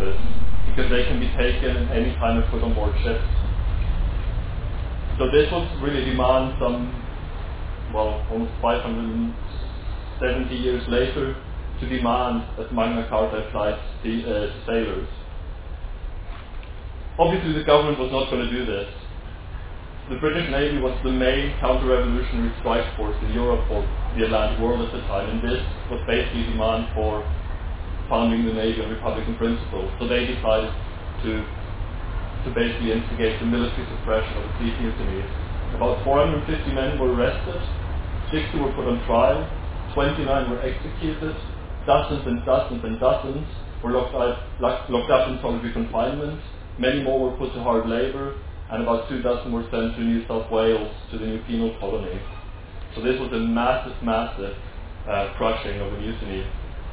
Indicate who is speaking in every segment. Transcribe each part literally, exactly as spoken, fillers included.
Speaker 1: purpose, because they can be taken at any time and put on board ships. So this was really demand some, well, almost five hundred seventy years later, to demand that Magna Carta applies to, uh, to sailors. Obviously the government was not going to do this. The British Navy was the main counter-revolutionary strike force in Europe or the Atlantic world at the time, and this was basically demand for founding the Navy on Republican principles. So they decided to to basically instigate the military suppression of the fleet mutinies. About four hundred fifty men were arrested, sixty were put on trial, twenty-nine were executed, dozens and dozens and dozens were locked, out, locked, locked up in solitary confinement, many more were put to hard labour, and about two dozen were sent to New South Wales, to the new penal colony. So this was a massive, massive uh, crushing of the mutiny.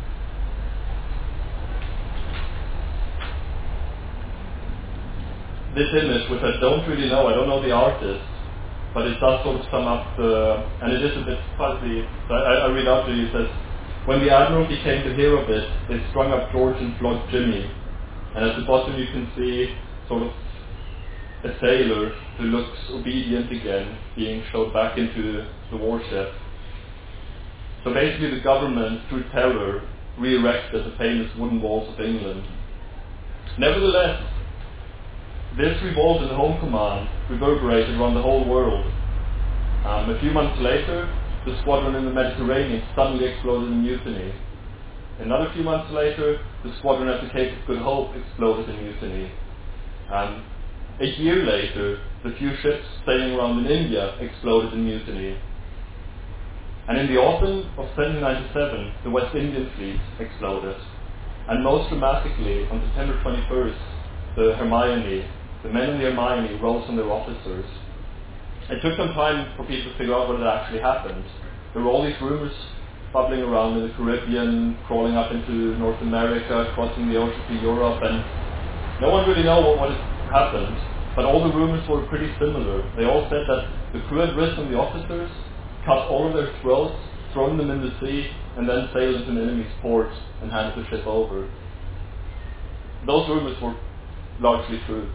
Speaker 1: This image, which I don't really know, I don't know the artist, but it does sort of sum up the, and it is a bit fuzzy, so I, I read out to you, it says, when the Admiralty came to hear of it, they strung up George and flogged Jimmy, and at the bottom you can see sort of a sailor who looks obedient again, being showed back into the warship. So basically the government, through terror, re-erected the famous wooden walls of England. Nevertheless, this revolt in the Home Command reverberated around the whole world. Um, a few months later, the squadron in the Mediterranean suddenly exploded in mutiny. Another few months later, the squadron at the Cape of Good Hope exploded in mutiny. Um, a year later, the few ships sailing around in India exploded in mutiny. And in the autumn of seventeen ninety-seven, the West Indian fleet exploded. And most dramatically, on September twenty-first, the Hermione, the men in the Hermione rose on their officers. It took some time for people to figure out what had actually happened. There were all these rumors bubbling around in the Caribbean, crawling up into North America, crossing the ocean to Europe, and no one really knew what, what had happened, but all the rumors were pretty similar. They all said that the crew had risen the officers, cut all of their throats, thrown them in the sea, and then sailed into an enemy's port and handed the ship over. Those rumors were largely true.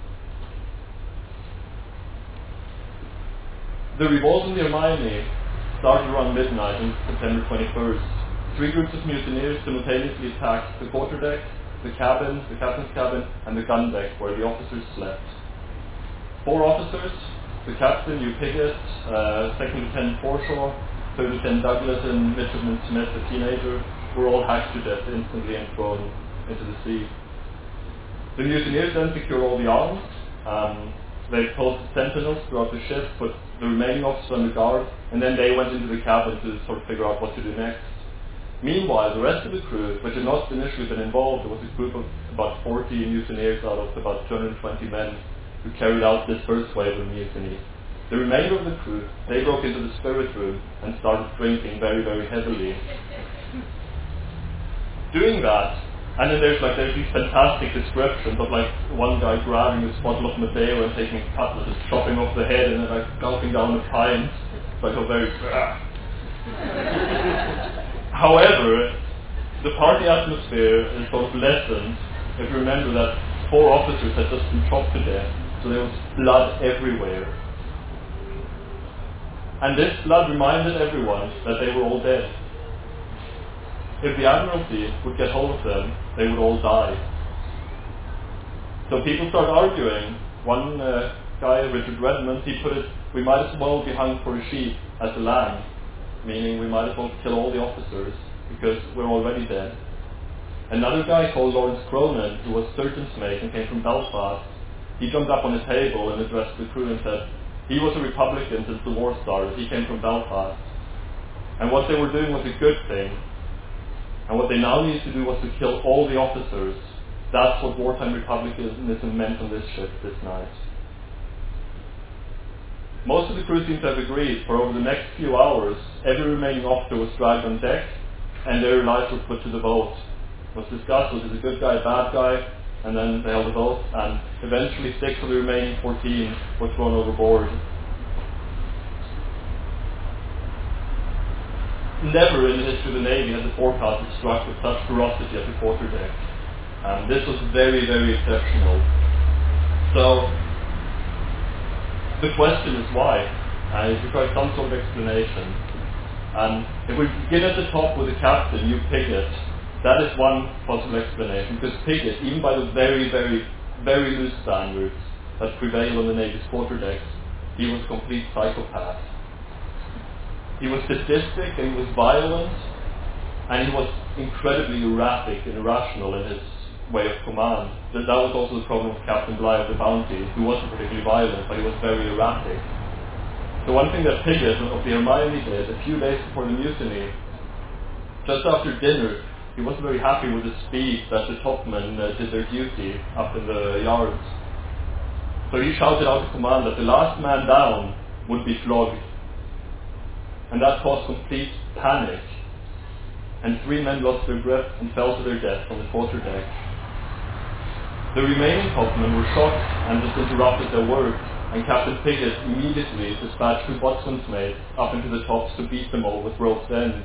Speaker 1: The revolt in the Hermione started around midnight on September twenty-first. Three groups of mutineers simultaneously attacked the quarterdeck, the cabin, the captain's cabin, and the gun deck where the officers slept. Four officers, the captain, Hugh Piggott, uh, Second Lieutenant Forshaw, Third Lieutenant Douglas, and Midshipman Smith, a teenager, were all hacked to death instantly and thrown into the sea. The mutineers then secured all the arms. Um, they posted sentinels throughout the ship, put the remaining officers on the guard, and then they went into the cabin to sort of figure out what to do next. Meanwhile, the rest of the crew, which had not initially been involved, there was a group of about forty mutineers out of about two hundred twenty men who carried out this first wave of mutiny. The remainder of the crew, they broke into the spirit room and started drinking very, very heavily. Doing that, and then there's like there's these fantastic descriptions of like one guy grabbing this bottle of Madeira and taking a cutlass and chopping off the head and then like gulping down a pint. It's like a very However, the party atmosphere is sort of lessened if you remember that four officers had just been chopped to death, so there was blood everywhere. And this blood reminded everyone that they were all dead. If the Admiralty would get hold of them, they would all die. So people started arguing. One uh, guy, Richard Redmond, he put it, we might as well be hung for a sheep as a lamb, meaning we might as well kill all the officers because we're already dead. Another guy called Lawrence Cronin, who was surgeon's mate and came from Belfast, he jumped up on the table and addressed the crew and said he was a Republican since the war started, he came from Belfast. And what they were doing was a good thing. And what they now needed to do was to kill all the officers. That's what wartime republicanism meant on this ship this night. Most of the crew seemed to have agreed, for over the next few hours, every remaining officer was dragged on deck, and their lives were put to the vote. It was discussed, was it a good guy, a bad guy, and then they held a vote, and eventually six of the remaining fourteen were thrown overboard. Never in the history of the Navy has the forecastle struck with such ferocity at the quarterdeck. And this was very, very exceptional. So the question is why? And it requires some sort of explanation. And if we begin at the top with the captain, Hugh Piggott, that is one possible explanation, because Piggott, even by the very, very, very loose standards that prevail on the Navy's quarterdecks, he was a complete psychopath. He was sadistic and he was violent, and he was incredibly erratic and irrational in his way of command. That, that was also the problem with Captain Bligh of the Bounty, who wasn't particularly violent, but he was very erratic. So one thing that Piggott of the Hermione did, a few days before the mutiny, just after dinner, he wasn't very happy with the speed that the topmen uh, did their duty up in the yards. So he shouted out to command that the last man down would be flogged. And that caused complete panic. And three men lost their grip and fell to their death on the quarterdeck. The remaining topmen were shocked and just interrupted their work, and Captain Piggott immediately dispatched two boatswain's mates up into the tops to beat them all with ropes' ends.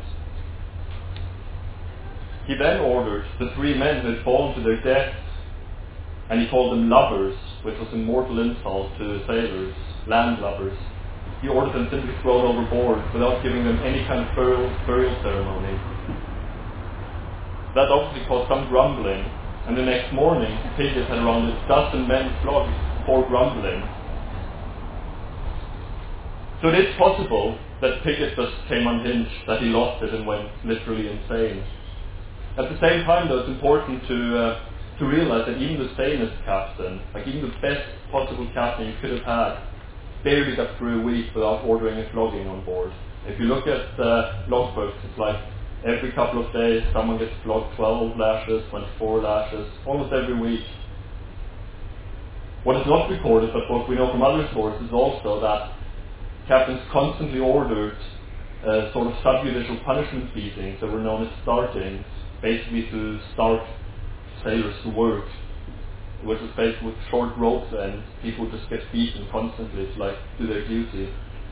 Speaker 1: He then ordered the three men who had fallen to their deaths, and he called them lubbers, which was a mortal insult to sailors, land lubbers. He ordered them simply thrown overboard without giving them any kind of burial, burial ceremony. That obviously caused some grumbling, and the next morning Piggott had around a dozen men flogged for grumbling. So it is possible that Piggott just came unhinged, that he lost it and went literally insane. At the same time, though, it's important to uh, to realize that even the sanest captain, like even the best possible captain you could have had, barely got through a week without ordering a flogging on board. If you look at uh, logbooks, it's like every couple of days someone gets flogged twelve lashes, twenty-four lashes, almost every week. What is not recorded, but what we know from other sources also, that captains constantly ordered uh, sort of subjudicial punishment beatings that were known as startings, basically to start sailors to work, which was basically with short ropes and people would just get beaten constantly to like do their duty.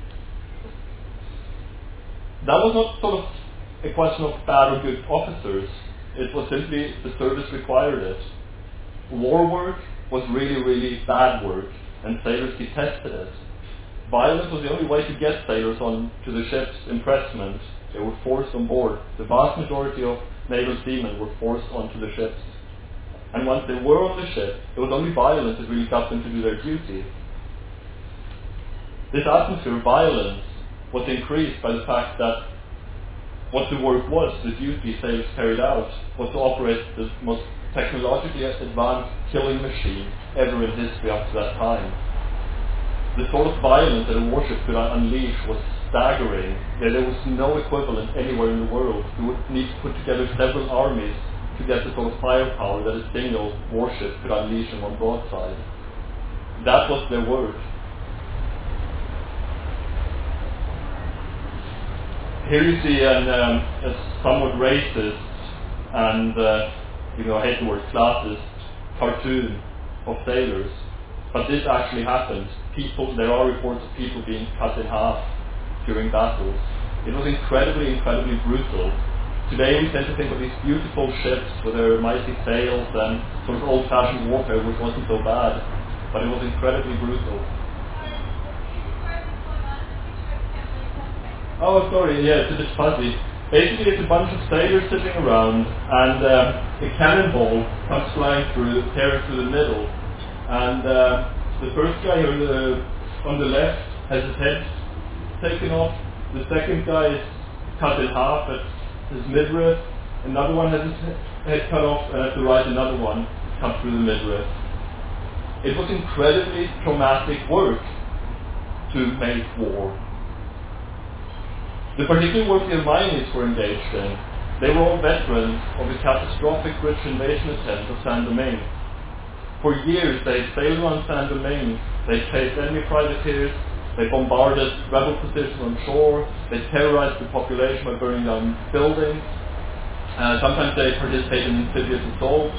Speaker 1: That was not sort of a question of bad or good officers. It was simply the service required it. War work was really, really bad work, and sailors detested it. Violence was the only way to get sailors on to the ship's impressment. They were forced on board. The vast majority of naval seamen were forced onto the ships. And once they were on the ship, it was only violence that really got them to do their duty. This atmosphere of violence was increased by the fact that what the work was, the duty sailors carried out, was to operate the most technologically advanced killing machine ever in history up to that time. The sort of violence that a warship could unleash was staggering. There was no equivalent anywhere in the world. You would need to put together several armies to get the sort of firepower that a single warship could unleash in one broadside. That was their work. Here you see an, um, a somewhat racist and, uh, you know, I hate the word classist, cartoon of sailors. But this actually happened. People, there are reports of people being cut in half during battles. It was incredibly, incredibly brutal. Today we tend to think of these beautiful ships with their mighty sails and sort of old-fashioned warfare, which wasn't so bad, but it was incredibly brutal. Oh, sorry, yeah, it's a bit fuzzy. Basically, it's a bunch of sailors sitting around, and uh, a cannonball comes flying through, tearing through the middle. And uh, the first guy here on the, on the left has his head taken off. The second guy is cut in half at his midriff. Another one has his head cut off, and at the right another one cut through the midriff. It was incredibly traumatic work to make war. The particular work the Hermiones were engaged in, they were all veterans of the catastrophic British invasion attempt of Saint-Domingue. For years they sailed around Saint-Domingue, they chased enemy privateers, they bombarded rebel positions on shore, they terrorized the population by burning down buildings, uh, sometimes they participated in amphibious assaults.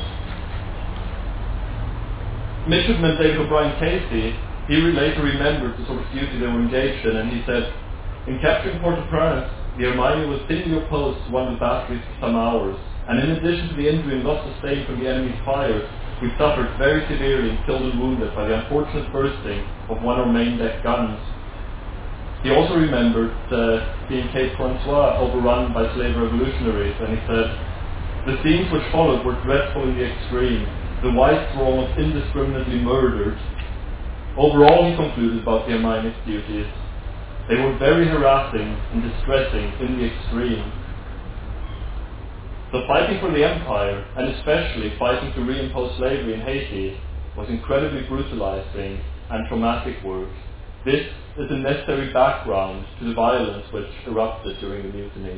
Speaker 1: Midshipman David O'Brien Casey, he later remembered the sort of duty they were engaged in, and he said, "In capturing Port-au-Prince, the Hermione was singly opposed to one of the batteries for some hours. And in addition to the injury and loss sustained from the enemy's fire, we suffered very severely and killed and wounded by the unfortunate bursting of one of our main deck guns. He also remembered uh, being Cape Francois overrun by slave revolutionaries, and he said, "The scenes which followed were dreadful in the extreme. The whites were almost indiscriminately murdered." Overall, he concluded about the Hermainis duties, they were very harassing and distressing in the extreme. So fighting for the empire, and especially fighting to reimpose slavery in Haiti, was incredibly brutalizing and traumatic work. This is a necessary background to the violence which erupted during the mutiny.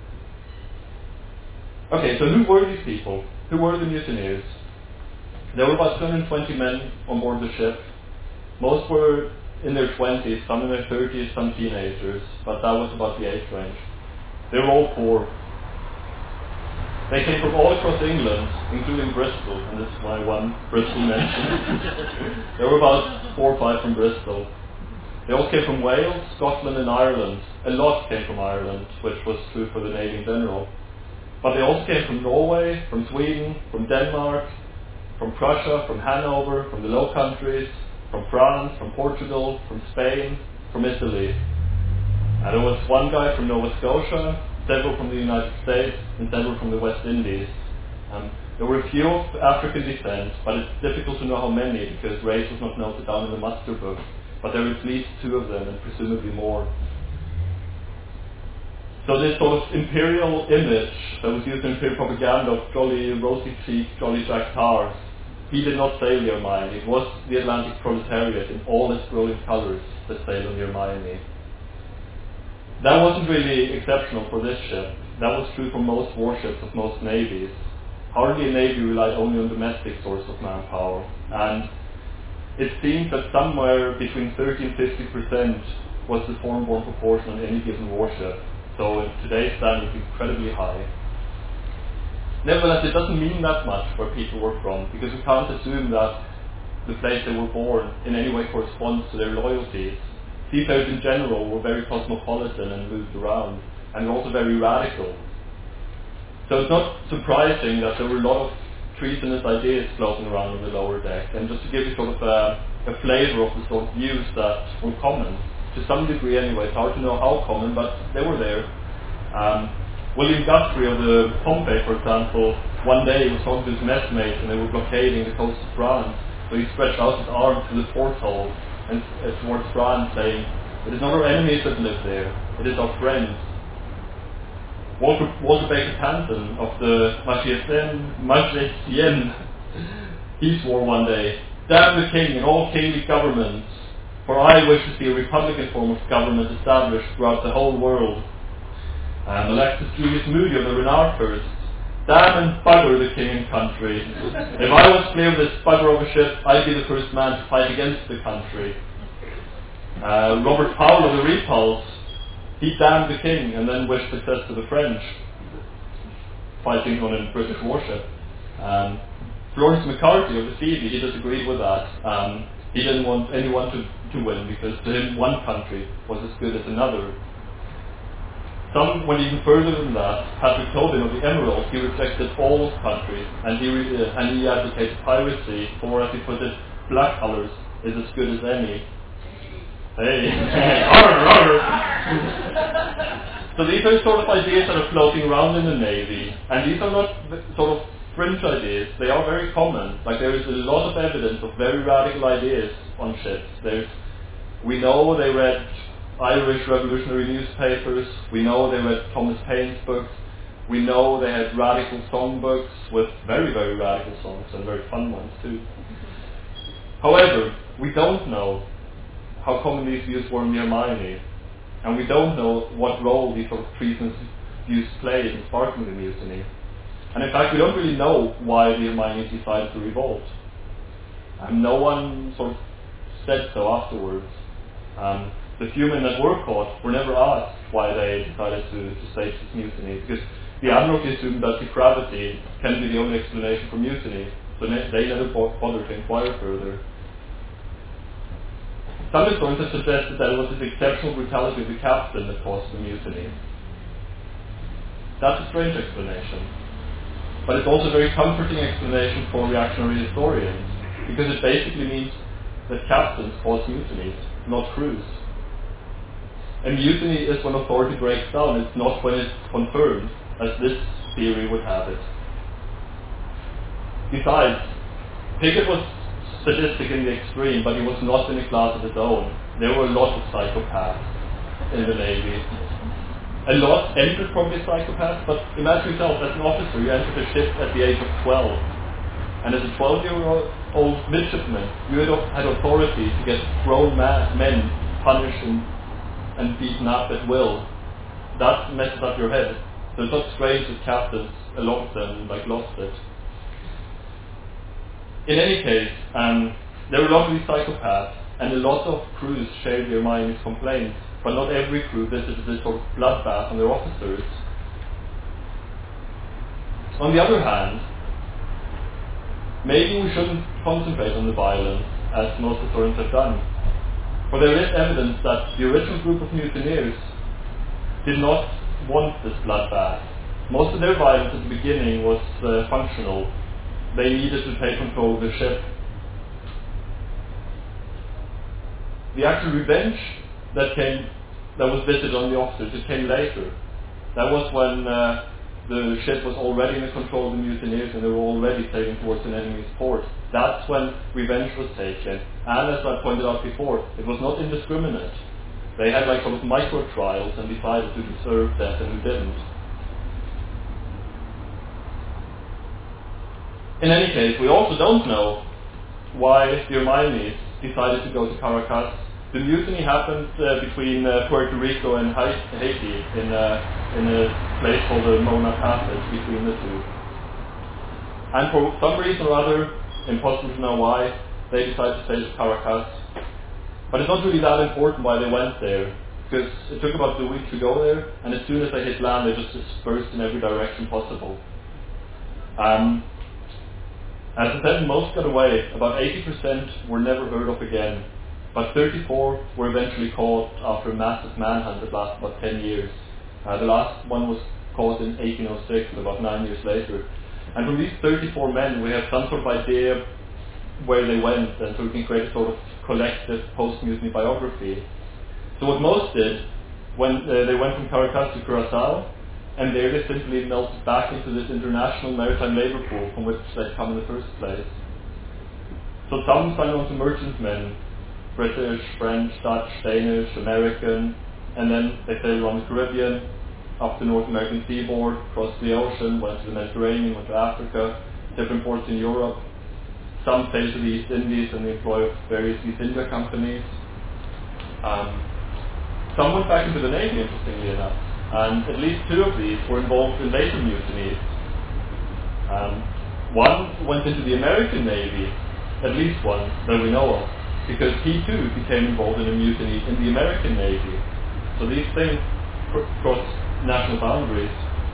Speaker 1: Okay, so who were these people? Who were the mutineers? There were about two hundred twenty men on board the ship. Most were in their twenties, some in their thirties, some teenagers, but that was about the age range. They were all poor. They came from all across England, including Bristol, and this is my one Bristol mention. There were about four or five from Bristol. They all came from Wales, Scotland and Ireland. A lot came from Ireland, which was true for the Navy in general. But they also came from Norway, from Sweden, from Denmark, from Prussia, from Hanover, from the Low Countries, from France, from Portugal, from Spain, from Italy. And there was one guy from Nova Scotia, several from the United States, and several from the West Indies. Um, there were a few of African descent, but it's difficult to know how many because race was not noted down in the muster book. But there were at least two of them, and presumably more. So this sort of imperial image that was used in imperial propaganda of jolly rosy-cheeked, jolly Jack Tars, he did not sail the Hermione. It was the Atlantic proletariat in all its brilliant colours that sailed on the Hermione. That wasn't really exceptional for this ship. That was true for most warships of most navies. Hardly a navy relied only on domestic source of manpower, and it seems that somewhere between thirty and fifty percent was the foreign-born proportion on any given warship. So in today's standards, incredibly high. Nevertheless, it doesn't mean that much where people were from, because we can't assume that the place they were born in any way corresponds to their loyalties. Seafarers in general were very cosmopolitan and moved around, and were also very radical. So it's not surprising that there were a lot of treasonous ideas floating around on the lower deck. And just to give you sort of a, a flavour of the sort of views that were common, to some degree anyway, it's hard to know how common, but they were there. Um, William Guthrie of the Pompey, for example, one day he was talking to his messmates and they were blockading the coast of France. So he stretched out his arm to the porthole and uh, towards France, saying, "It is not our enemies that live there, it is our friends." Walter, Walter Baker Panton of the Majestienne, he swore one day, "Damn the king and all kingly governments, for I wish to see a republican form of government established throughout the whole world." And Alexis Julius Moody of the Renard first, "Damn and bugger the king and country. If I was clear of this bugger of a ship, I'd be the first man to fight against the country." Uh, Robert Powell of the Repulse, he damned the king and then wished success to the French, fighting on a British warship. Um, Florence McCarthy of the Phoebe, he disagreed with that. Um, he didn't want anyone to, to win because to him one country was as good as another. Some went even further than that. Patrick Tobin of the Emerald, he rejected all countries, and he re- uh, and he advocated piracy, for, as he put it, black colours is as good as any. Hey, arr, arr. So these are sort of ideas that are floating around in the Navy, and these are not sort of fringe ideas. They are very common. Like there is a lot of evidence of very radical ideas on ships. There's, we know they read Irish revolutionary newspapers. We know they read Thomas Paine's books. We know they had radical songbooks with very, very radical songs and very fun ones too. However, we don't know how common these views were in the Hermione, and we don't know what role these sort of treasonous views played in sparking the mutiny. And in fact, we don't really know why the Hermione decided to revolt. And no one sort of said so afterwards. Um, The few men that were caught were never asked why they decided to, to stage this mutiny, because the Admiralty assumed that depravity can be the only explanation for mutiny, so they, they never bothered to inquire further. Some historians have suggested that it was this exceptional brutality of the captain that caused the mutiny. That's a strange explanation. but it's also a very comforting explanation for reactionary historians, because it basically means that captains cause mutinies, not crews. A mutiny is when authority breaks down, it's not when it's confirmed, as this theory would have it. Besides, Pickett was sadistic in the extreme, but he was not in a class of his own. There were a lot of psychopaths in the Navy. A lot entered probably psychopaths, but imagine yourself as an officer, you entered a ship at the age of twelve. And as a twelve-year-old midshipman, you had, had authority to get grown ma- men punished and, and beaten up at will. That messes up your head. So it's not strange that captains, a lot of them, like lost it. In any case, um, there were a lot of these psychopaths, and a lot of crews shared their Hermione's complaints, but not every crew visited this sort of bloodbath on their officers. On the other hand, maybe we shouldn't concentrate on the violence, as most historians have done, for there is evidence that the original group of mutineers did not want this bloodbath. Most of their violence at the beginning was uh, functional. They needed to take control of the ship. The actual revenge that came, that was visited on the officers, it came later. That was when uh, the ship was already in the control of the mutineers and they were already sailing towards an enemy's port. That's when revenge was taken. And as I pointed out before, it was not indiscriminate. They had like sort of micro trials and decided who deserved death and who didn't. In any case, we also don't know why the Hermiones decided to go to Caracas. The mutiny happened uh, between uh, Puerto Rico and Haiti in, uh, in a place called the Mona Passage between the two. And for some reason or other, impossible to know why, they decided to sail to Caracas. But it's not really that important why they went there, because it took about a week to go there, and as soon as they hit land, they just dispersed in every direction possible. Um, as I said, most got away. About eighty percent were never heard of again. But thirty-four were eventually caught after a massive manhunt that lasted about ten years. Uh, the last one was caught in eighteen oh six, about nine years later. And from these thirty-four men, we have some sort of idea where they went, and so we can create a sort of collective post-mutiny biography. So what most did, when uh, they went from Caracas to Curacao, and there they simply melted back into this international maritime labor pool from which they'd come in the first place. So some signed on to merchantmen, British, French, Dutch, Danish, American, and then they sailed around the Caribbean, up the North American seaboard, crossed the ocean, went to the Mediterranean, went to Africa, different ports in Europe. Some sailed to the East Indies and the employ of various East India companies. Um, some went back into the Navy, interestingly enough, and at least two of these were involved in later mutinies. Um, one went into the American Navy, at least one that we know of, because he too became involved in a mutiny in the American Navy. So these things cross national boundaries.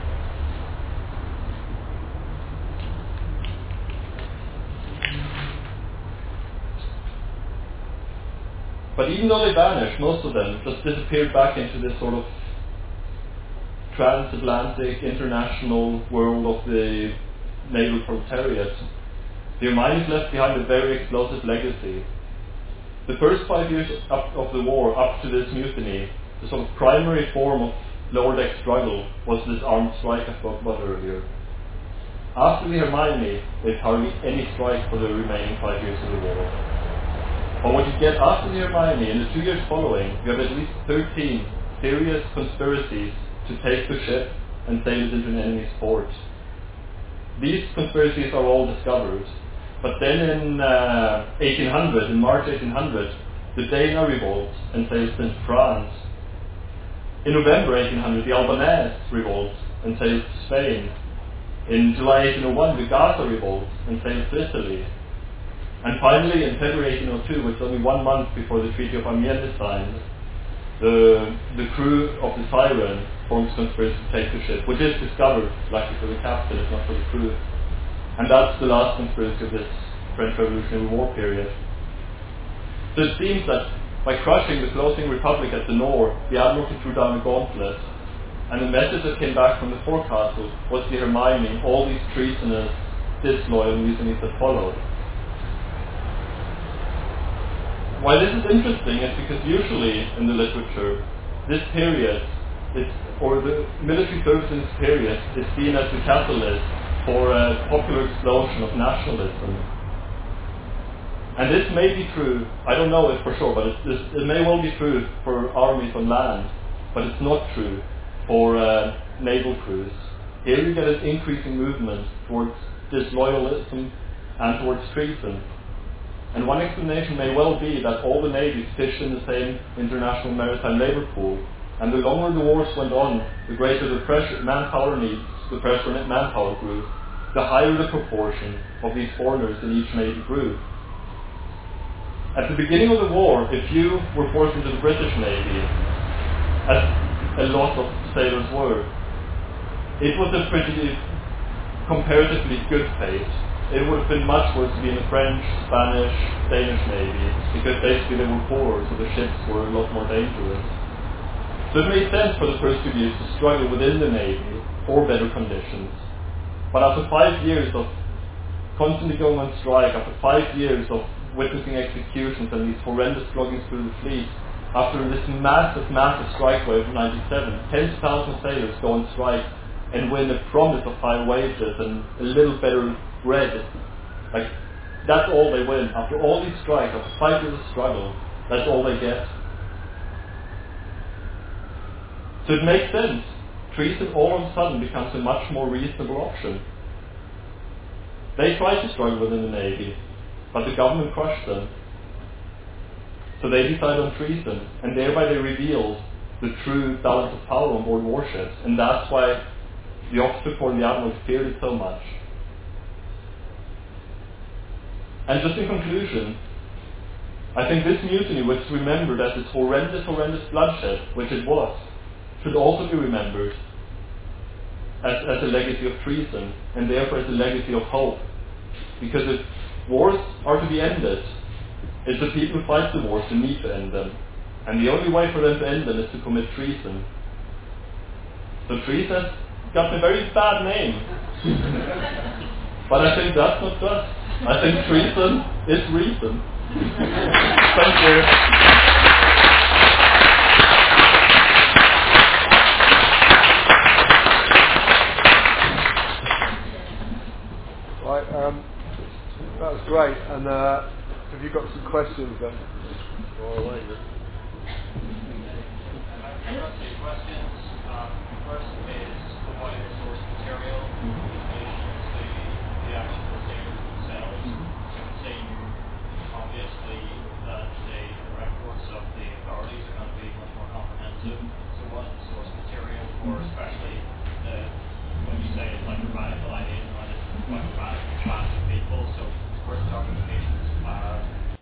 Speaker 1: But even though they vanished, most of them just disappeared back into this sort of transatlantic, international world of the naval proletariat. The Hermiones left behind a very explosive legacy. The first five years up of the war, up to this mutiny, the sort of primary form of lower deck struggle was this armed strike I spoke about earlier. After the Hermione, there's hardly any strike for the remaining five years of the war. But what you get after the Hermione, in the two years following, you have at least thirteen serious conspiracies to take the ship and sail it into an enemy's port. These conspiracies are all discovered. But then in uh, eighteen hundred, in March eighteen hundred, the Dana revolts and sails into France. In November eighteen hundred, the Albanese revolts and sails to Spain. In July eighteen oh one, the Gaza revolts and sails to Italy. And finally, in February eighteen oh two, which is only one month before the Treaty of Amiens is signed, the, the crew of the Siren forms conspiracy to take the ship, which is discovered, luckily for the captain, it's not for the crew. And that's the last conspiracy of this French Revolutionary War period. So it seems that by crushing the closing republic at the north, the Admiralty threw down a gauntlet. And the message that came back from the forecastle was the Hermione, all these treasonous, disloyal mutinies that followed. Why this is interesting is because usually in the literature, this period, is, or the military service in this period, is seen as the catalyst for a popular explosion of nationalism. And this may be true, I don't know it for sure, but it's, it's, it may well be true for armies on land, but it's not true for uh, naval crews. Here you get an increasing movement towards disloyalism and towards treason. And one explanation may well be that all the navies fished in the same international maritime labour pool, and the longer the wars went on, the greater the pressure, manpower needs, the pressure on manpower grew, the higher the proportion of these foreigners in each navy grew. At the beginning of the war, if you were forced into the British Navy, as a lot of sailors were, it was a pretty comparatively good fate. It would have been much worse to be in the French, Spanish, Danish Navy, because basically they were poor, so the ships were a lot more dangerous. So it made sense for the Persecuted to struggle within the Navy for better conditions. But after five years of constantly going on strike, after five years of witnessing executions and these horrendous floggings through the fleet, after this massive, massive strike wave of ninety-seven, tens of thousands of sailors go on strike and win a promise of higher wages and a little better bread. Like, that's all they win. After all these strikes, after five years of struggle, that's all they get. So it makes sense. Treason all of a sudden becomes a much more reasonable option. They tried to struggle within the Navy, but the government crushed them. So they decide on treason, and thereby they reveal the true balance of power on board warships, and that's why the officer corps and the admirals feared it so much. And just in conclusion, I think this mutiny, which is remembered as this horrendous, horrendous bloodshed, which it was, should also be remembered as, as a legacy of treason, and therefore as a legacy of hope. Because if wars are to be ended, it's the people who fight the wars who need to end them. And the only way for them to end them is to commit treason. So treason has got a very bad name. But I think that's not just. I think treason is reason. Thank you.
Speaker 2: Right, um, that was great. And uh, have you got some questions then? Or later?
Speaker 3: I've got two questions. Um, first is providing the source material in relation to the actual sailors themselves. So it would seem obviously that the records of the authorities are going to be much more comprehensive. So what is the source material for, especially the, when you say it's like a radical idea, when it's like a radical class of people? So where's the documentation